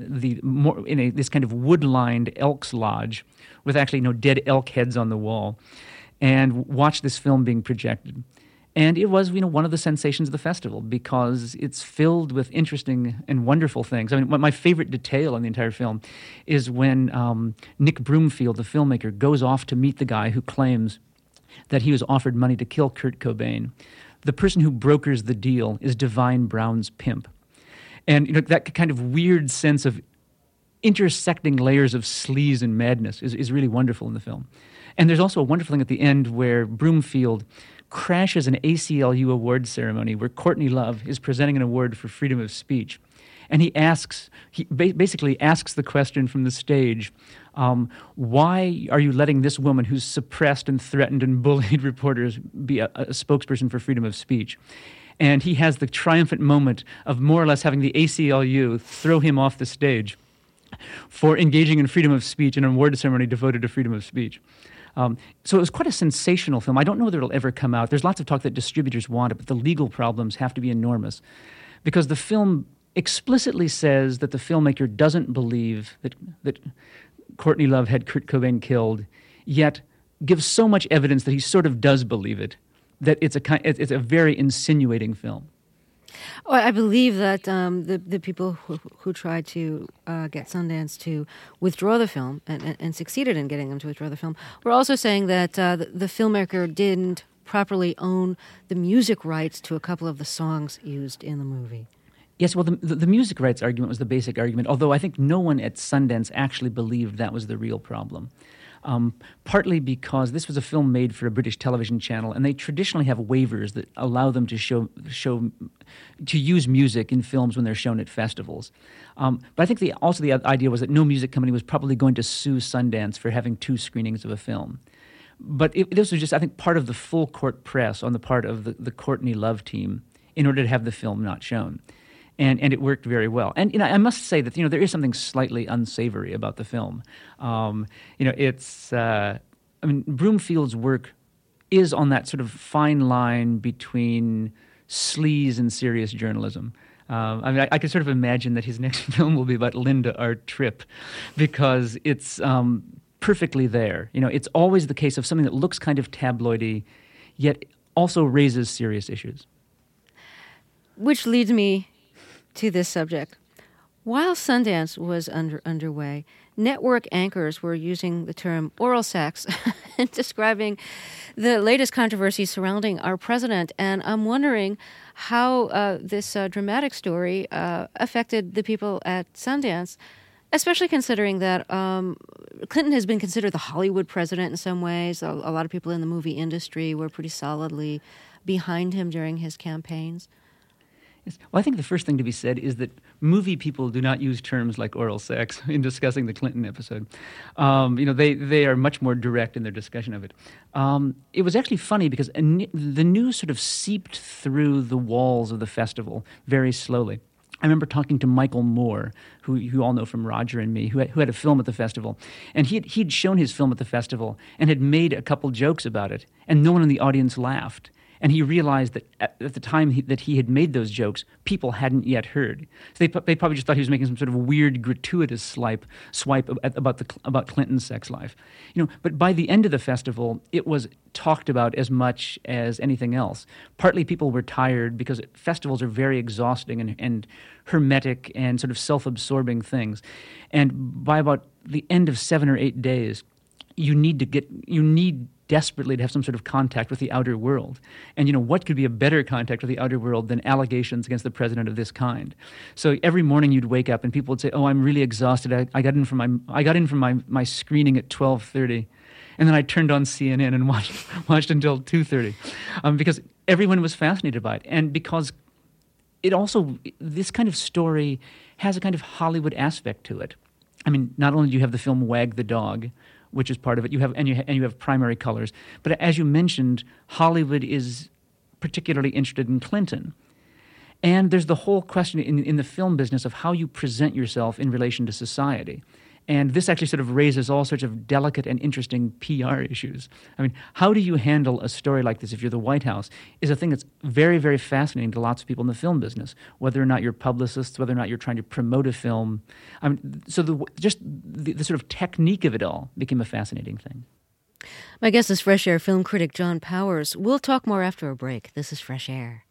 this kind of wood-lined Elks Lodge with actually dead elk heads on the wall, and watched this film being projected. And it was, one of the sensations of the festival because it's filled with interesting and wonderful things. I mean, my favorite detail in the entire film is when Nick Broomfield, the filmmaker, goes off to meet the guy who claims that he was offered money to kill Kurt Cobain. The person who brokers the deal is Divine Brown's pimp. And that kind of weird sense of intersecting layers of sleaze and madness is really wonderful in the film. And there's also a wonderful thing at the end where Broomfield crashes an ACLU award ceremony where Courtney Love is presenting an award for freedom of speech. And he basically asks the question from the stage, why are you letting this woman who's suppressed and threatened and bullied reporters be a spokesperson for freedom of speech? And he has the triumphant moment of more or less having the ACLU throw him off the stage for engaging in freedom of speech in an award ceremony devoted to freedom of speech. So it was quite a sensational film. I don't know whether it'll ever come out. There's lots of talk that distributors want it, but the legal problems have to be enormous because the film explicitly says that the filmmaker doesn't believe that Courtney Love had Kurt Cobain killed, yet gives so much evidence that he sort of does believe it, that it's a very insinuating film. Oh, I believe that the people who tried to get Sundance to withdraw the film and succeeded in getting them to withdraw the film were also saying that the filmmaker didn't properly own the music rights to a couple of the songs used in the movie. Yes, well, the music rights argument was the basic argument, although I think no one at Sundance actually believed that was the real problem. Partly because this was a film made for a British television channel, and they traditionally have waivers that allow them to use music in films when they're shown at festivals. But I think the idea was that no music company was probably going to sue Sundance for having 2 screenings of a film. But this was just, I think, part of the full court press on the part of the Courtney Love team in order to have the film not shown. And it worked very well. And I must say that there is something slightly unsavory about the film. Broomfield's work is on that sort of fine line between sleaze and serious journalism. I can sort of imagine that his next film will be about Linda R. Tripp, because it's perfectly there. It's always the case of something that looks kind of tabloidy, yet also raises serious issues. Which leads me to this subject. While Sundance was underway, network anchors were using the term oral sex in describing the latest controversy surrounding our president. And I'm wondering how this dramatic story affected the people at Sundance, especially considering that Clinton has been considered the Hollywood president in some ways. A lot of people in the movie industry were pretty solidly behind him during his campaigns. Yes. Well, I think the first thing to be said is that movie people do not use terms like oral sex in discussing the Clinton episode. They are much more direct in their discussion of it. It was actually funny because the news sort of seeped through the walls of the festival very slowly. I remember talking to Michael Moore, who you all know from Roger and Me, who had a film at the festival. And he'd shown his film at the festival and had made a couple jokes about it, and no one in the audience laughed. And he realized that at the time that he had made those jokes, people hadn't yet heard. So they probably just thought he was making some sort of weird, gratuitous swipe about Clinton's sex life. But by the end of the festival, it was talked about as much as anything else. Partly people were tired because festivals are very exhausting and hermetic and sort of self-absorbing things. And by about the end of 7 or 8 days, you need desperately to have some sort of contact with the outer world. And what could be a better contact with the outer world than allegations against the president of this kind? So every morning you'd wake up and people would say, "Oh, I'm really exhausted. I got in from my screening at 12:30, and then I turned on CNN and watched until 2:30," because everyone was fascinated by it, and because this kind of story has a kind of Hollywood aspect to it. I mean, not only do you have the film Wag the Dog, which is part of it. You have primary colors. But as you mentioned, Hollywood is particularly interested in Clinton. And there's the whole question in the film business of how you present yourself in relation to society. And this actually sort of raises all sorts of delicate and interesting PR issues. I mean, how do you handle a story like this if you're the White House is a thing that's very, very fascinating to lots of people in the film business, whether or not you're publicists, whether or not you're trying to promote a film. I mean, so the sort of technique of it all became a fascinating thing. My guest is Fresh Air film critic John Powers. We'll talk more after a break. This is Fresh Air.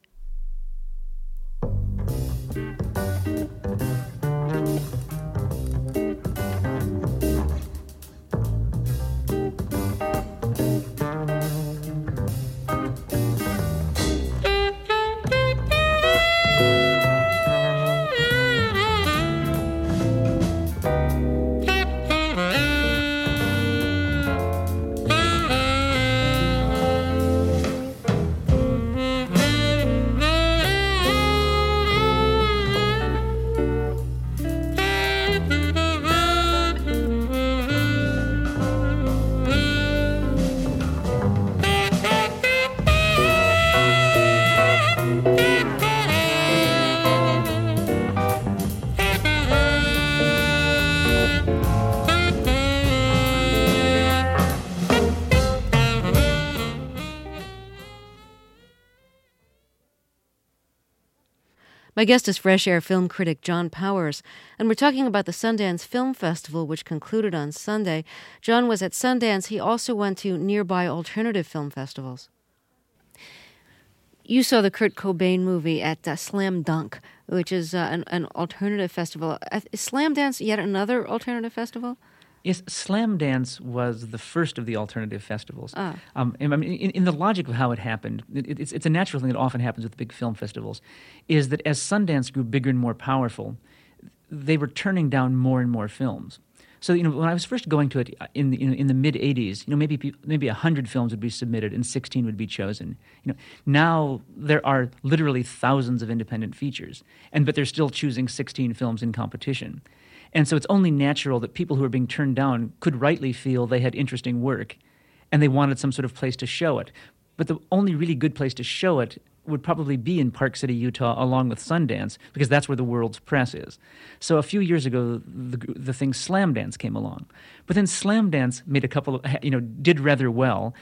My guest is Fresh Air film critic John Powers, and we're talking about the Sundance Film Festival, which concluded on Sunday. John was at Sundance. He also went to nearby alternative film festivals. You saw the Kurt Cobain movie at Slam Dunk, which is an alternative festival. Is Slam Dance yet another alternative festival? Yes, Slam Dance was the first of the alternative festivals. In the logic of how it happened, it's a natural thing that often happens with big film festivals, is that as Sundance grew bigger and more powerful, they were turning down more and more films. So, when I was first going to it in the mid-'80s, maybe 100 films would be submitted and 16 would be chosen. Now there are literally thousands of independent features, but they're still choosing 16 films in competition. And so it's only natural that people who are being turned down could rightly feel they had interesting work and they wanted some sort of place to show it. But the only really good place to show it would probably be in Park City, Utah, along with Sundance, because that's where the world's press is. So a few years ago, the thing Slam Dance came along. But then Slam Dance made a couple of, did rather well.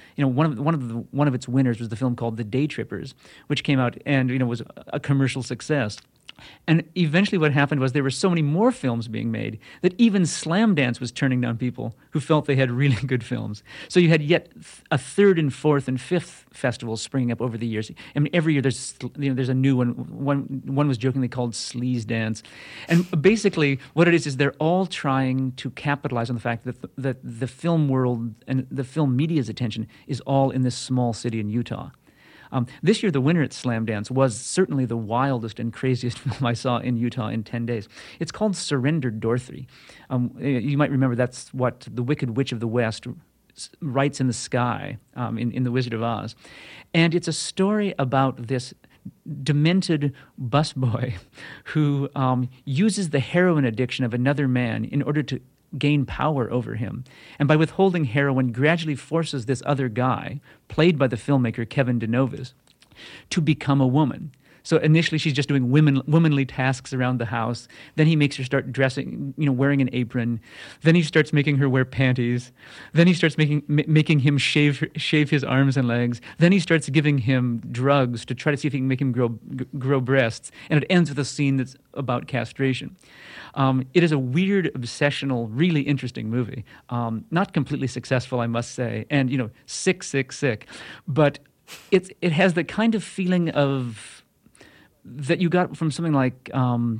One of its winners was the film called The Day Trippers, which came out and, was a commercial success. And eventually what happened was there were so many more films being made that even Slam Dance was turning down people who felt they had really good films. So you had yet a third and fourth and fifth festivals springing up over the years. I mean, every year there's a new one. One was jokingly called Sleaze Dance. And basically what it is they're all trying to capitalize on the fact that the film world and the film media's attention is all in this small city in Utah. This year, the winner at Slam Dance was certainly the wildest and craziest film I saw in Utah in 10 days. It's called Surrender Dorothy. You might remember that's what the Wicked Witch of the West writes in the sky in The Wizard of Oz. And it's a story about this demented busboy who uses the heroin addiction of another man in order to gain power over him. And by withholding heroin, gradually forces this other guy, played by the filmmaker Kevin DeNovis, to become a woman. So initially she's just doing womanly tasks around the house. Then he makes her start dressing, wearing an apron. Then he starts making her wear panties. Then he starts making him shave his arms and legs. Then he starts giving him drugs to try to see if he can make him grow breasts. And it ends with a scene that's about castration. It is a weird, obsessional, really interesting movie. Not completely successful, I must say. And, sick. But it has the kind of feeling of that you got from something like,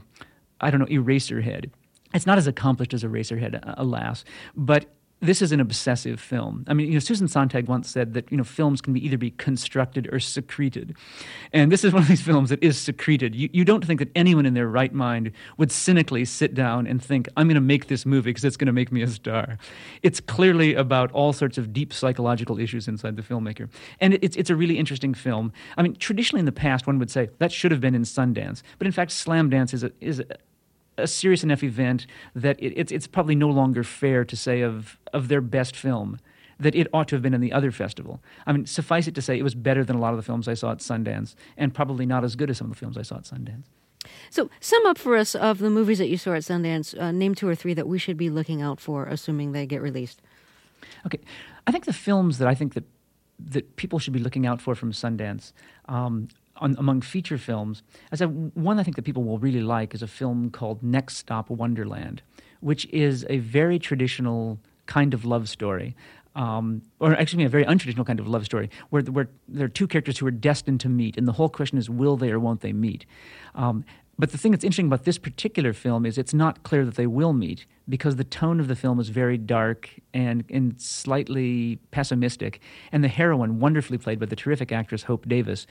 Eraserhead. It's not as accomplished as Eraserhead, alas, but this is an obsessive film. I mean, Susan Sontag once said that, films can either be constructed or secreted. And this is one of these films that is secreted. You don't think that anyone in their right mind would cynically sit down and think, I'm going to make this movie because it's going to make me a star. It's clearly about all sorts of deep psychological issues inside the filmmaker. And it's a really interesting film. I mean, traditionally in the past, one would say that should have been in Sundance. But in fact, Slam Dance is a serious enough event that it's probably no longer fair to say of their best film that it ought to have been in the other festival. I mean, suffice it to say, it was better than a lot of the films I saw at Sundance, and probably not as good as some of the films I saw at Sundance. So sum up for us of the movies that you saw at Sundance. Name 2 or 3 that we should be looking out for, assuming they get released. Okay. I think the films that people should be looking out for from Sundance among feature films, one I think that people will really like is a film called Next Stop Wonderland, which is a very traditional kind of love story. Or actually a very untraditional kind of love story, where there are two characters who are destined to meet, and the whole question is, will they or won't they meet? But the thing that's interesting about this particular film is it's not clear that they will meet, because the tone of the film is very dark and slightly pessimistic, and the heroine, wonderfully played by the terrific actress Hope Davis,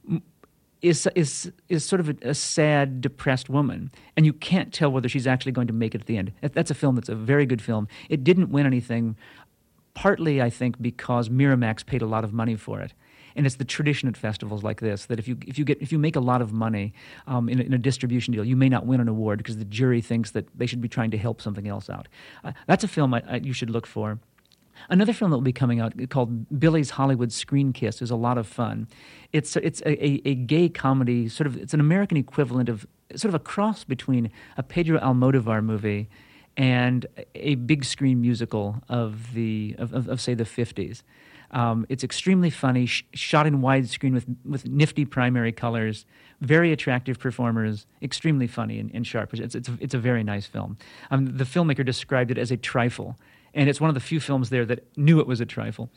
is sort of a sad, depressed woman, and you can't tell whether she's actually going to make it at the end. That's a film that's a very good film. It didn't win anything, partly, I think, because Miramax paid a lot of money for it. And it's the tradition at festivals like this that if you make a lot of money in a distribution deal, you may not win an award because the jury thinks that they should be trying to help something else out. That's a film you should look for. Another film that will be coming out called Billy's Hollywood Screen Kiss is a lot of fun. It's a gay comedy, it's an American equivalent of sort of a cross between a Pedro Almodovar movie and a big screen musical of say the 50s. It's extremely funny, shot in widescreen with nifty primary colors, very attractive performers, extremely funny and sharp. It's a very nice film. The filmmaker described it as a trifle, and it's one of the few films there that knew it was a trifle.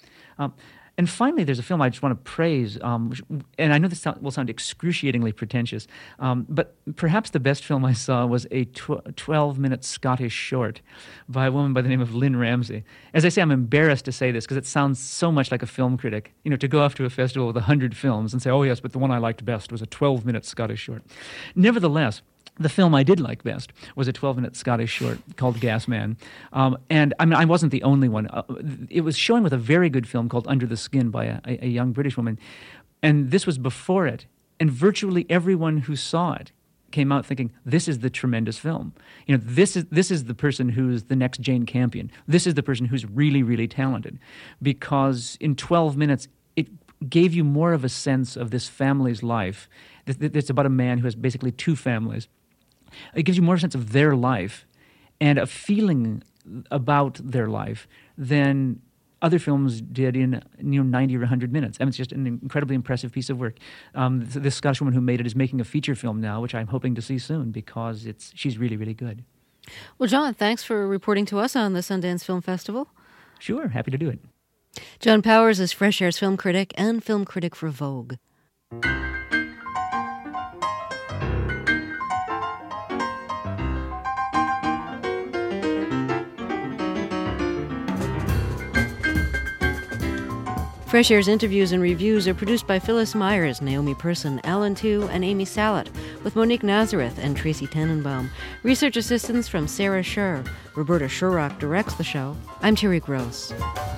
And finally, there's a film I just want to praise, and I know this will sound excruciatingly pretentious, but perhaps the best film I saw was a 12-minute Scottish short by a woman by the name of Lynn Ramsey. As I say, I'm embarrassed to say this because it sounds so much like a film critic, to go off to a festival with 100 films and say, oh yes, but the one I liked best was a 12-minute Scottish short. Nevertheless, the film I did like best was a 12-minute Scottish short called Gas Man. And I wasn't the only one. It was showing with a very good film called Under the Skin by a young British woman. And this was before it. And virtually everyone who saw it came out thinking, this is the tremendous film. This is the person who's the next Jane Campion. This is the person who's really, really talented. Because in 12 minutes, it gave you more of a sense of this family's life. It's about a man who has basically two families. It gives you more sense of their life and a feeling about their life than other films did in 90 or 100 minutes. It's just an incredibly impressive piece of work. This Scottish woman who made it is making a feature film now, which I'm hoping to see soon because she's really, really good. Well, John, thanks for reporting to us on the Sundance Film Festival. Sure, happy to do it. John Powers is Fresh Air's film critic and film critic for Vogue. Fresh Air's interviews and reviews are produced by Phyllis Myers, Naomi Person, Alan Tu, and Amy Salat, with Monique Nazareth and Tracy Tenenbaum. Research assistance from Sarah Scher. Roberta Shurrock directs the show. I'm Terry Gross.